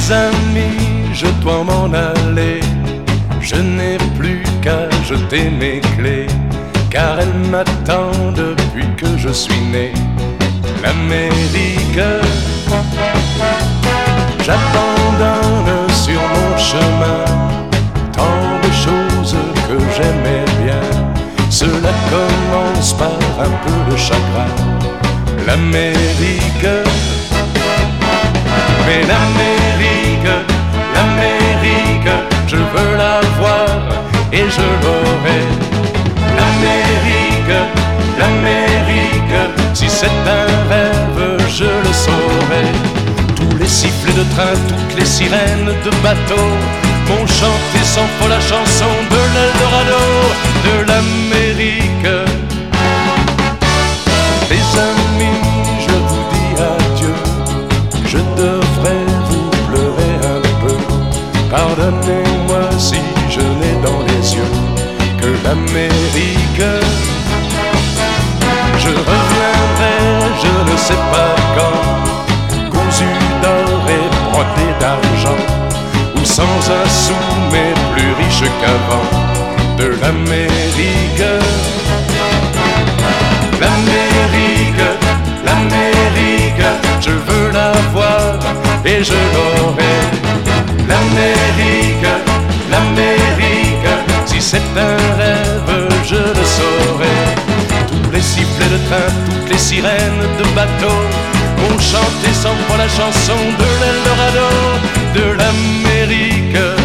Mes amis, je dois m'en aller. Je n'ai plus qu'à jeter mes clés, car elle m'attend depuis que je suis né. L'Amérique, j'abandonne sur mon chemin tant de choses que j'aimais bien. Cela commence par un peu de chagrin. L'Amérique, mais l'Amérique, l'Amérique, je veux la voir et je l'aurai. L'Amérique, l'Amérique, si c'est un rêve, je le saurai. Tous les sifflets de train, toutes les sirènes de bateau m'ont chanté sans faux la chanson de l'Eldorado, de l'Amérique. Les amis, je vous dis adieu. Je devrais vous pleurer un peu. Pardonnez-moi si je n'ai dans les yeux que l'Amérique. Je reviendrai, je ne sais pas quand, cousu d'or et brodé d'argent, ou sans un sou mais plus riche qu'avant. De l'Amérique, l'Amérique, l'Amérique, je veux la voir et je l'aurai. L'Amérique, l'Amérique, si c'est un rêve, je le saurai. Tous les sifflets de train, toutes les sirènes de bateau m'ont chanté sans foi la chanson de l'Eldorado, de l'Amérique.